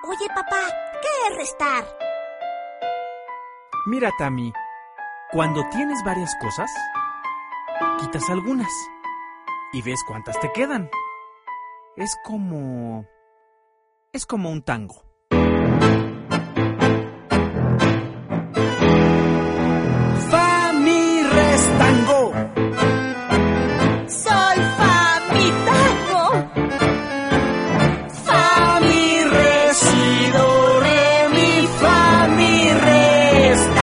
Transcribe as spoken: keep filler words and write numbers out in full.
Oye, papá, ¿qué es restar? Mira, Tami, cuando tienes varias cosas, quitas algunas y ves cuántas te quedan. Es como... es como un tango.